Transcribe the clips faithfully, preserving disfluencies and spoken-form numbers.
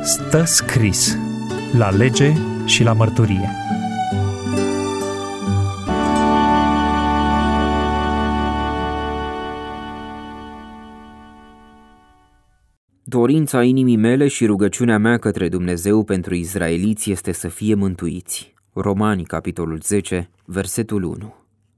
Stă scris la lege și la mărturie. Dorința inimii mele și rugăciunea mea către Dumnezeu pentru izraeliți este să fie mântuiți. Romani, capitolul zece, versetul unu.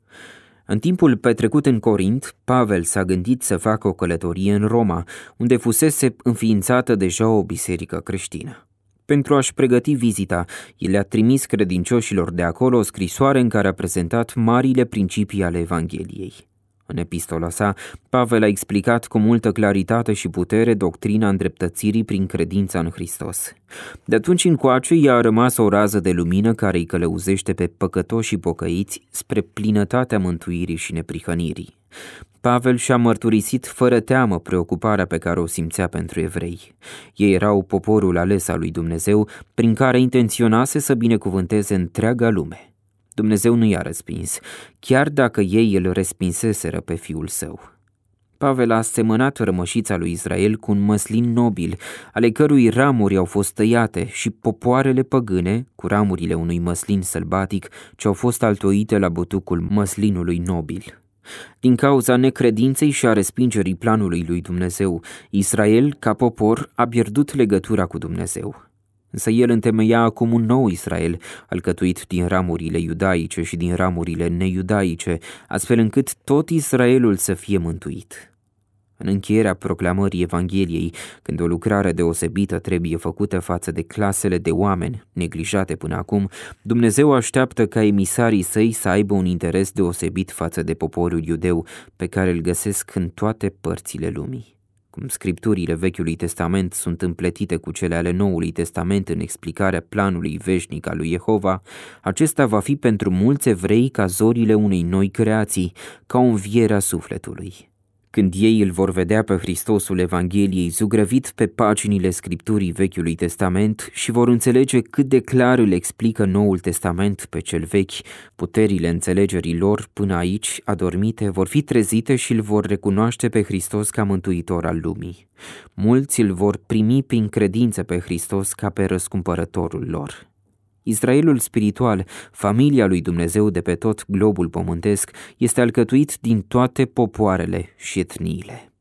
În timpul petrecut în Corint, Pavel s-a gândit să facă o călătorie în Roma, unde fusese înființată deja o biserică creștină. Pentru a-și pregăti vizita, el le-a trimis credincioșilor de acolo o scrisoare în care a prezentat marile principii ale Evangheliei. În epistola sa, Pavel a explicat cu multă claritate și putere doctrina îndreptățirii prin credința în Hristos. De atunci încoace i-a rămas o rază de lumină care îi călăuzește pe păcătoșii pocăiți spre plinătatea mântuirii și neprihănirii. Pavel și-a mărturisit fără teamă preocuparea pe care o simțea pentru evrei. Ei erau poporul ales al lui Dumnezeu, prin care intenționase să binecuvânteze întreaga lume. Dumnezeu nu i-a respins, chiar dacă ei îl respinseseră pe fiul său. Pavel a asemănat rămășița lui Israel cu un măslin nobil, ale cărui ramuri au fost tăiate, și popoarele păgâne cu ramurile unui măslin sălbatic ce au fost altoite la butucul măslinului nobil. Din cauza necredinței și a respingerii planului lui Dumnezeu, Israel, ca popor, a pierdut legătura cu Dumnezeu. Însă el întemeia acum un nou Israel, alcătuit din ramurile iudaice și din ramurile neiudaice, astfel încât tot Israelul să fie mântuit. În încheierea proclamării Evangheliei, când o lucrare deosebită trebuie făcută față de clasele de oameni neglijate până acum, Dumnezeu așteaptă ca emisarii săi să aibă un interes deosebit față de poporul iudeu, pe care îl găsesc în toate părțile lumii. Cum scripturile Vechiului Testament sunt împletite cu cele ale Noului Testament în explicarea planului veșnic al lui Jehova, acesta va fi pentru mulți evrei ca zorile unei noi creații, ca o înviere a sufletului. Când ei îl vor vedea pe Hristosul Evangheliei zugrăvit pe paginile scripturii Vechiului Testament și vor înțelege cât de clar îl explică Noul Testament pe cel vechi, puterile înțelegerii lor până aici adormite vor fi trezite și îl vor recunoaște pe Hristos ca mântuitor al lumii. Mulți îl vor primi prin credință pe Hristos ca pe răscumpărătorul lor. Israelul spiritual, familia lui Dumnezeu de pe tot globul pământesc, este alcătuit din toate popoarele și etniile.